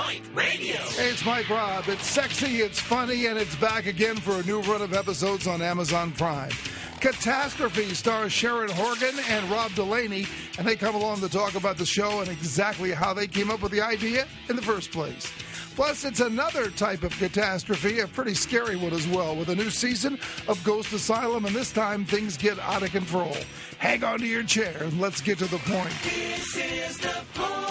Point Radio. Hey, it's Mike Robb. It's sexy, it's funny, and it's back again for a new run of episodes on Amazon Prime. Catastrophe stars Sharon Horgan and Rob Delaney, and they come along to talk about the show and exactly how they came up with the idea in the first place. Plus, it's another type of catastrophe, a pretty scary one as well, with a new season of Ghost Asylum, and this time things get out of control. Hang on to your chair and let's get to the point. This is The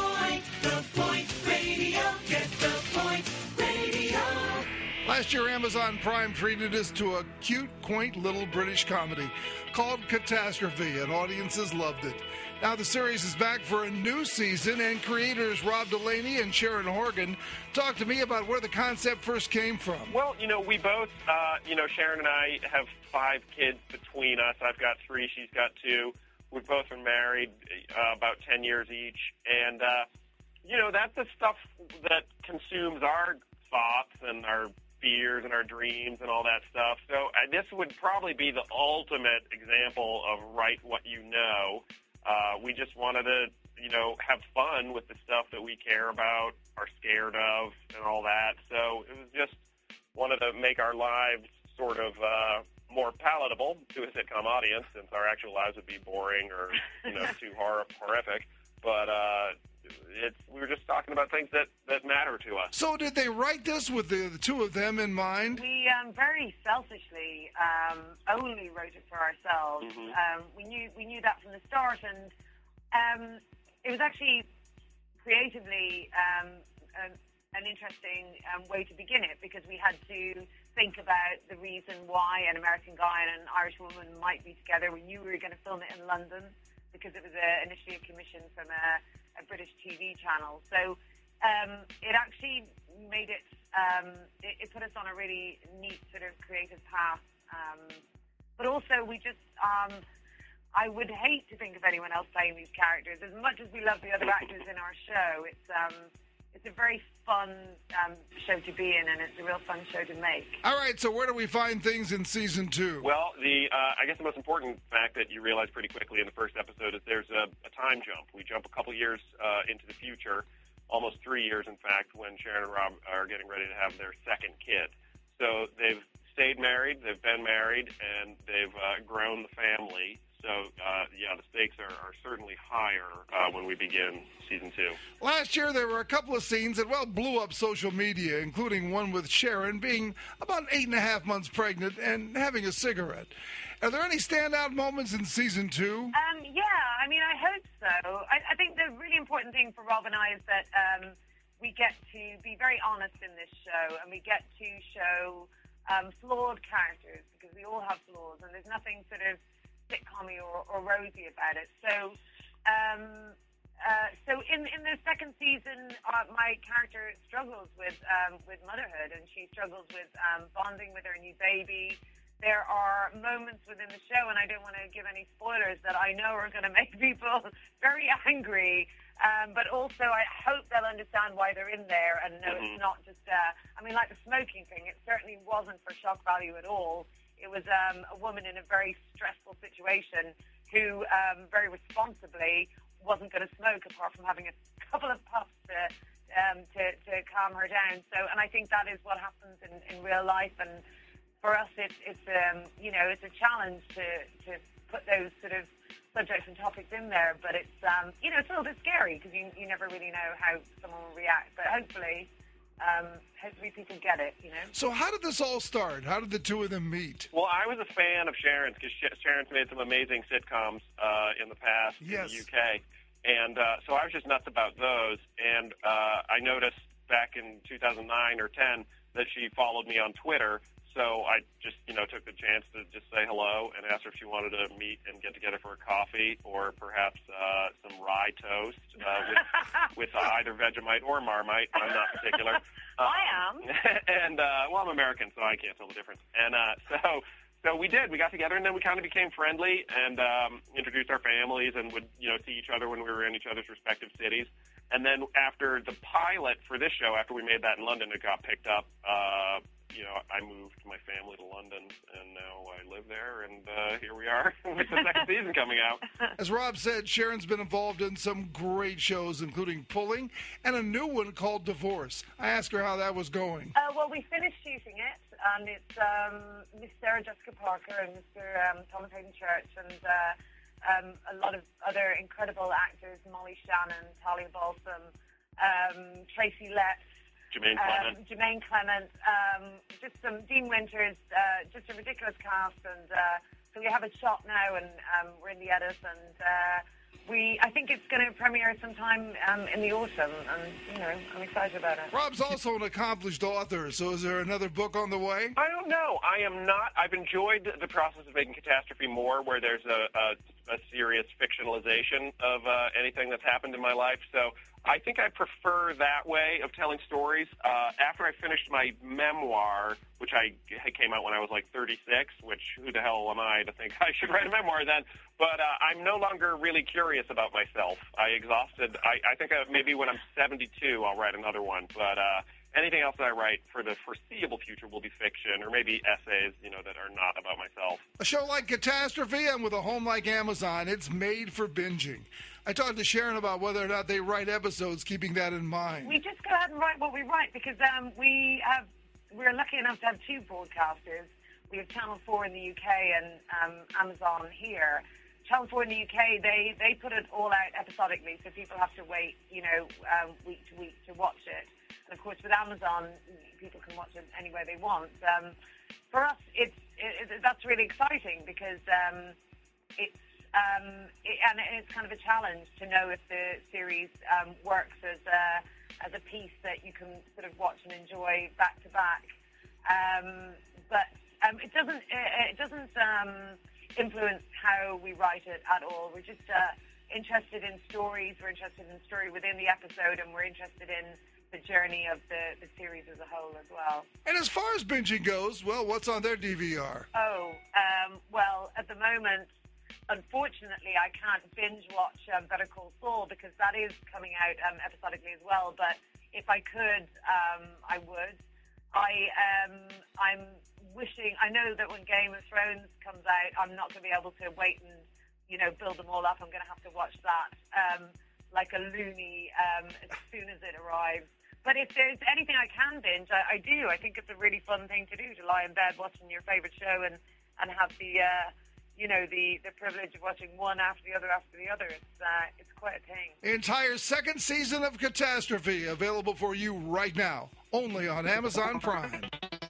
Point Radio. Get The Point Radio. Last year, Amazon Prime treated us to a cute, quaint little British comedy called Catastrophe, and audiences loved it. Now the series is back for a new season, and creators Rob Delaney and Sharon Horgan talked to me about where the concept first came from. Well, we both, Sharon and I have 5 kids between us. I've got 3, she's got 2. We've both been married about 10 years each. And, that's the stuff that consumes our thoughts and our fears and our dreams and all that stuff. So this would probably be the ultimate example of write what you know. We just wanted to, have fun with the stuff that we care about, are scared of, and all that. So it was just wanted to make our lives sort of more palatable to a sitcom audience, since our actual lives would be boring or, too horrific. But we were just talking about things that matter to us. So did they write this with the two of them in mind? We very selfishly only wrote it for ourselves. Mm-hmm. We knew that from the start, and it was actually creatively an interesting way to begin it, because we had to think about the reason why an American guy and an Irish woman might be together. We knew we were going to film it in London because it was initially a commission from a British TV channel. So it actually made it put us on a really neat sort of creative path. But also we just, I would hate to think of anyone else playing these characters. As much as we love the other actors in our show, it's a very fun show to be in, and it's a real fun show to make. All right, so where do we find things in Season 2? Well, I guess the most important fact that you realize pretty quickly in the first episode is there's a time jump. We jump a couple years into the future, almost 3 years, in fact, when Sharon and Rob are getting ready to have their second kid. So they've stayed married, they've been married, and they've grown the family. So, the stakes are certainly higher when we begin Season 2. Last year, there were a couple of scenes that, blew up social media, including one with Sharon being about 8.5 months pregnant and having a cigarette. Are there any standout moments in Season 2? I hope so. I think the really important thing for Rob and I is that we get to be very honest in this show, and we get to show flawed characters, because we all have flaws, and there's nothing sort of sitcom-y or rosy about it. So in the second season, my character struggles with motherhood, and she struggles with bonding with her new baby. There are moments within the show, and I don't want to give any spoilers, that I know are going to make people very angry, but also I hope they'll understand why they're in there and know it's not just, like the smoking thing, it certainly wasn't for shock value at all. It was a woman in a very stressful situation who very responsibly wasn't going to smoke, apart from having a couple of puffs to calm her down. So, and I think that is what happens in real life. And for us, it's a challenge to put those sort of subjects and topics in there. But it's it's a little bit scary, because you never really know how someone will react. But hopefully people get it, So how did this all start? How did the two of them meet? Well, I was a fan of Sharon's, because Sharon's made some amazing sitcoms in the past in the UK. And so I was just nuts about those. And I noticed back in 2009 or 10 that she followed me on Twitter. So I just, took the chance to just say hello and ask her if she wanted to meet and get together for a coffee, or perhaps some rye toast with either Vegemite or Marmite. I'm not particular. I am. And, I'm American, so I can't tell the difference. And so we did. We got together, and then we kind of became friendly and introduced our families, and would, see each other when we were in each other's respective cities. And then after the pilot for this show, after we made that in London, it got picked up. I moved my family to London, and now I live there, and here we are with the second season coming out. As Rob said, Sharon's been involved in some great shows, including Pulling and a new one called Divorce. I asked her how that was going. Well, we finished shooting it, and it's Miss Sarah Jessica Parker and Mr. Thomas Hayden Church and a lot of other incredible actors, Molly Shannon, Talia Balsam, Tracy Letts, Jermaine Clement, just some Dean Winters, just a ridiculous cast, and so we have it shot now, and we're in the edit, and I think it's going to premiere sometime in the autumn, and I'm excited about it. Rob's also an accomplished author, so is there another book on the way? I don't know. I am not. I've enjoyed the process of making Catastrophe more, where there's a serious fictionalization of anything that's happened in my life. So I think I prefer that way of telling stories. After I finished my memoir, which came out when I was like 36, which who the hell am I to think I should write a memoir then? But I'm no longer really curious about myself. I exhausted. I think maybe when I'm 72, I'll write another one. But anything else that I write for the foreseeable future will be fiction or maybe essays, that are not about myself. A show like Catastrophe and with a home like Amazon, it's made for binging. I talked to Sharon about whether or not they write episodes, keeping that in mind. We just go ahead and write what we write because we're lucky enough to have two broadcasters. We have Channel 4 in the UK and Amazon here. Channel 4 in the UK, they put it all out episodically, so people have to wait, week to week to watch it. And of course, with Amazon, people can watch it any way they want. For us, that's really exciting because it's kind of a challenge to know if the series works as a piece that you can sort of watch and enjoy back to back. But it doesn't influence how we write it at all. We're just interested in stories. We're interested in the story within the episode, and we're interested in the journey of the series as a whole as well. And as far as binging goes, well, what's on their DVR? Well, at the moment, unfortunately, I can't binge watch Better Call Saul because that is coming out episodically as well. But if I could, I would. I'm wishing. I know that when Game of Thrones comes out, I'm not going to be able to wait and build them all up. I'm going to have to watch that like a loony as soon as it arrives. But if there's anything I can binge, I do. I think it's a really fun thing to do, to lie in bed watching your favorite show and have the the privilege of watching one after the other. It's quite a thing. The entire second season of Catastrophe available for you right now, only on Amazon Prime.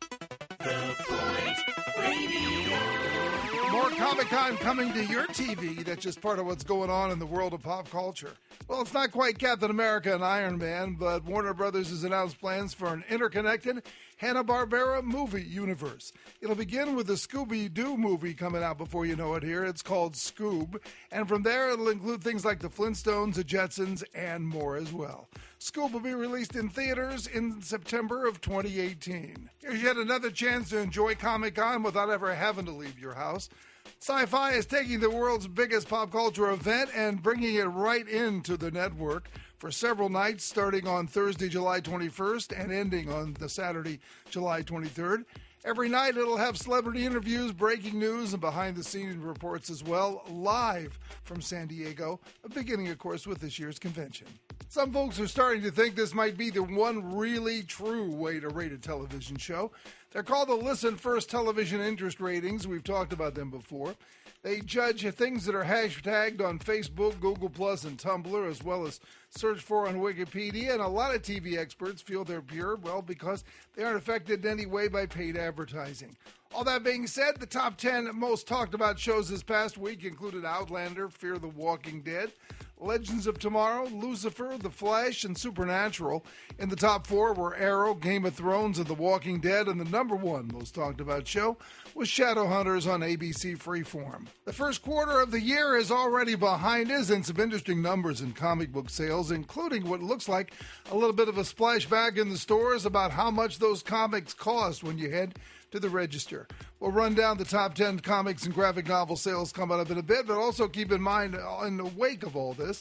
More Comic-Con coming to your TV. That's just part of what's going on in the world of pop culture. Well, it's not quite Captain America and Iron Man, but Warner Brothers has announced plans for an interconnected Hanna-Barbera movie universe. It'll begin with the Scooby-Doo movie coming out before you know it here. It's called Scoob. And from there, it'll include things like the Flintstones, the Jetsons, and more as well. Scoob will be released in theaters in September of 2018. Here's yet another chance to enjoy Comic-Con without ever having to leave your house. Sci-Fi is taking the world's biggest pop culture event and bringing it right into the network for several nights, starting on Thursday, July 21st, and ending on the Saturday, July 23rd. Every night it'll have celebrity interviews, breaking news, and behind-the-scenes reports as well, live from San Diego, beginning, of course, with this year's convention. Some folks are starting to think this might be the one really true way to rate a television show. They're called the Listen First Television Interest Ratings. We've talked about them before. They judge things that are hashtagged on Facebook, Google+, and Tumblr, as well as searched for on Wikipedia. And a lot of TV experts feel they're pure, well, because they aren't affected in any way by paid advertising. All that being said, the top 10 most talked about shows this past week included Outlander, Fear the Walking Dead, Legends of Tomorrow, Lucifer, The Flash, and Supernatural. In the top 4 were Arrow, Game of Thrones, and The Walking Dead, and the number 1 most talked about show was Shadowhunters on ABC Freeform. The first quarter of the year is already behind us, and some interesting numbers in comic book sales, including what looks like a little bit of a splashback in the stores about how much those comics cost when you head to the register. We'll run down the top 10 comics and graphic novel sales coming up in a bit, but also keep in mind, in the wake of all this,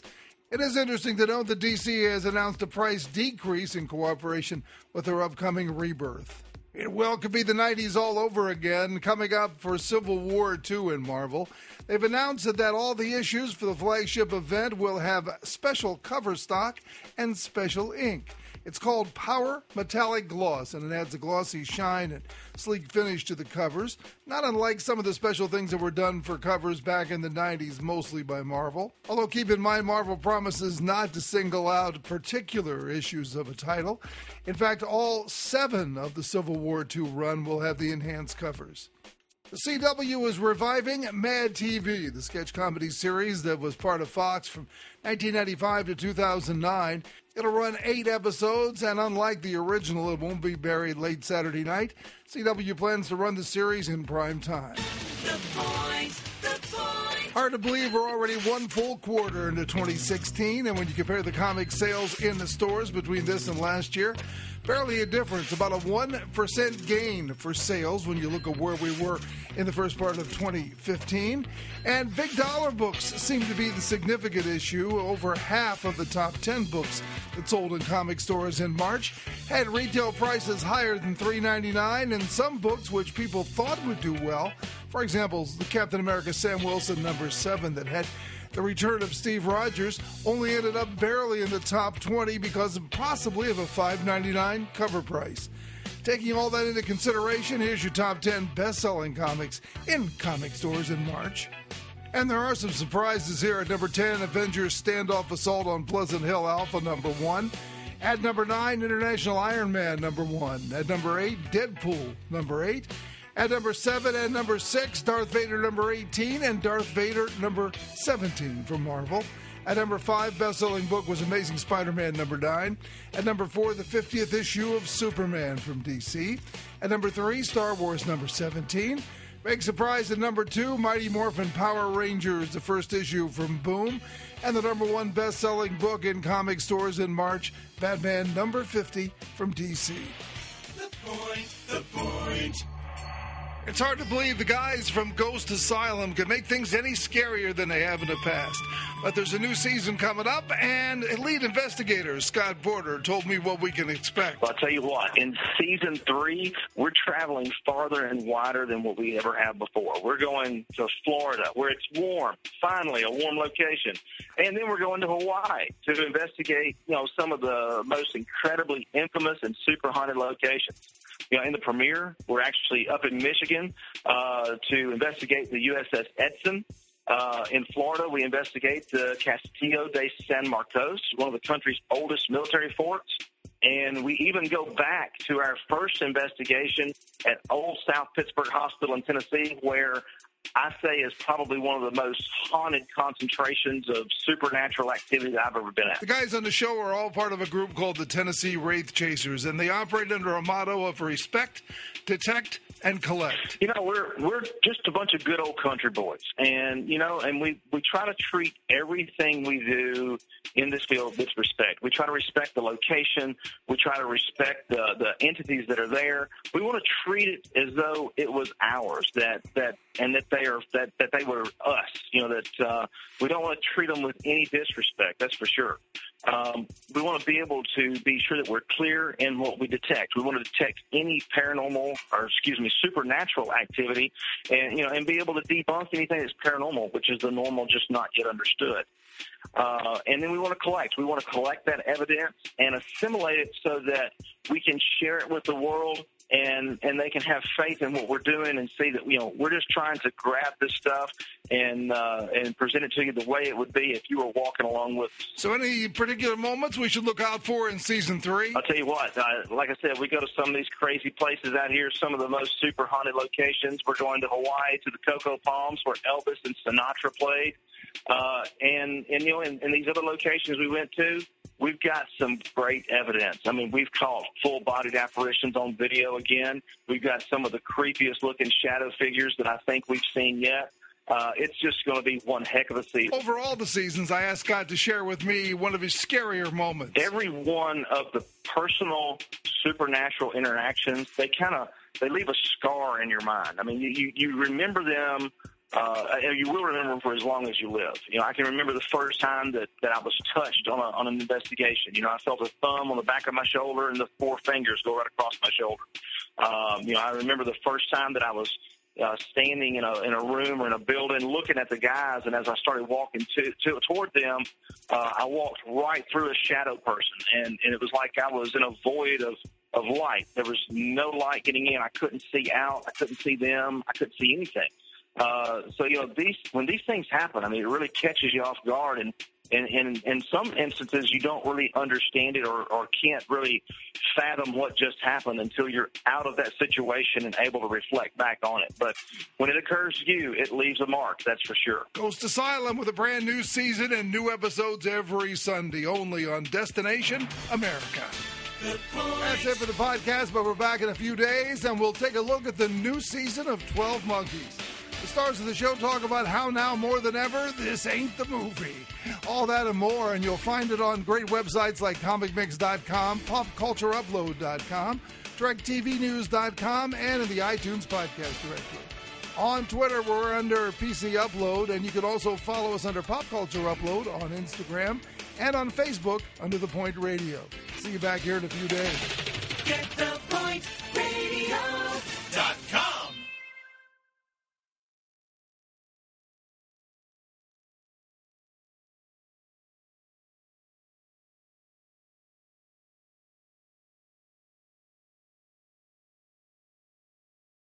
It is interesting to note that DC has announced a price decrease in cooperation with their upcoming Rebirth. It could be the 90s all over again, coming up for Civil War II in Marvel. They've announced that all the issues for the flagship event will have special cover stock and special ink. It's called Power Metallic Gloss, and it adds a glossy shine and sleek finish to the covers, not unlike some of the special things that were done for covers back in the 90s, mostly by Marvel. Although keep in mind, Marvel promises not to single out particular issues of a title. In fact, all 7 of the Civil War II run will have the enhanced covers. The CW is reviving Mad TV, the sketch comedy series that was part of Fox from 1995 to 2009. It'll run 8 episodes, and unlike the original, it won't be buried late Saturday night. CW plans to run the series in prime time. The Point. Hard to believe we're already one full quarter into 2016, and when you compare the comic sales in the stores between this and last year, barely a difference, about a 1% gain for sales when you look at where we were in the first part of 2015. And big dollar books seem to be the significant issue. Over half of the top 10 books that sold in comic stores in March had retail prices higher than $3.99, and some books which people thought would do well, for example, the Captain America Sam Wilson #7 that had the return of Steve Rogers, only ended up barely in the top 20 because possibly of a $5.99 cover price. Taking all that into consideration, here's your top 10 best-selling comics in comic stores in March. And there are some surprises here. At number 10, Avengers Standoff Assault on Pleasant Hill Alpha #1. At number 9, International Iron Man #1. At number 8, Deadpool #8. At number 7 and number 6, Darth Vader #18 and Darth Vader #17 from Marvel. At number 5, best-selling book was Amazing Spider-Man #9. At number 4, the 50th issue of Superman from DC. At number 3, Star Wars #17. Big surprise at number 2, Mighty Morphin Power Rangers, the first issue from Boom. And the #1 best-selling book in comic stores in March, Batman #50 from DC. The Point. It's hard to believe the guys from Ghost Asylum can make things any scarier than they have in the past. But there's a new season coming up, and lead investigator Scott Porter told me what we can expect. Well, I'll tell you what, in Season 3, we're traveling farther and wider than what we ever have before. We're going to Florida, where it's warm, finally, a warm location. And then we're going to Hawaii to investigate, some of the most incredibly infamous and super haunted locations. In the premiere, we're actually up in Michigan to investigate the USS Edson. In Florida, we investigate the Castillo de San Marcos, one of the country's oldest military forts. And we even go back to our first investigation at Old South Pittsburgh Hospital in Tennessee, where I say is probably one of the most haunted concentrations of supernatural activity that I've ever been at. The guys on the show are all part of a group called the Tennessee Wraith Chasers, and they operate under a motto of respect, detect, and collect. We're just a bunch of good old country boys, and we try to treat everything we do in this field with respect. We try to respect the location. We try to respect the entities that are there. We want to treat it as though it was ours, that they were us. That we don't want to treat them with any disrespect. That's for sure. We want to be able to be sure that we're clear in what we detect. We want to detect any supernatural activity, and be able to debunk anything that's paranormal, which is the normal, just not yet understood. And then we want to collect. We want to collect that evidence and assimilate it so that we can share it with the world, and they can have faith in what we're doing and see that we're just trying to grab this stuff and present it to you the way it would be if you were walking along with us. So any particular moments we should look out for in Season 3? I'll tell you what, like I said, we go to some of these crazy places out here, some of the most super haunted locations. We're going to Hawaii, to the Cocoa Palms, where Elvis and Sinatra played. And in these other locations we went to, we've got some great evidence. I mean, we've caught full-bodied apparitions on video again. We've got some of the creepiest-looking shadow figures that I think we've seen yet. It's just going to be one heck of a season. Over all the seasons, I asked Scott to share with me one of his scarier moments. Every one of the personal supernatural interactions, they leave a scar in your mind. I mean, you remember them you will remember for as long as you live. I can remember the first time that I was touched on an investigation. I felt a thumb on the back of my shoulder and the 4 fingers go right across my shoulder. I remember the first time that I was standing in a room or in a building looking at the guys, and as I started walking toward them, I walked right through a shadow person, and it was like I was in a void of light. There was no light getting in. I couldn't see out. I couldn't see them. I couldn't see anything. When these things happen, it really catches you off guard, and in some instances you don't really understand it or can't really fathom what just happened until you're out of that situation and able to reflect back on it. But when it occurs to you, it leaves a mark, that's for sure. Ghost Asylum with a brand new season and new episodes every Sunday, only on Destination America. That's it for the podcast, but we're back in a few days, and we'll take a look at the new season of 12 Monkeys. The stars of the show talk about how now more than ever, this ain't the movie. All that and more, and you'll find it on great websites like comicmix.com, popcultureupload.com, directtvnews.com, and in the iTunes podcast directory. On Twitter, we're under PC Upload, and you can also follow us under Pop Culture Upload on Instagram and on Facebook under The Point Radio. See you back here in a few days. Get the point.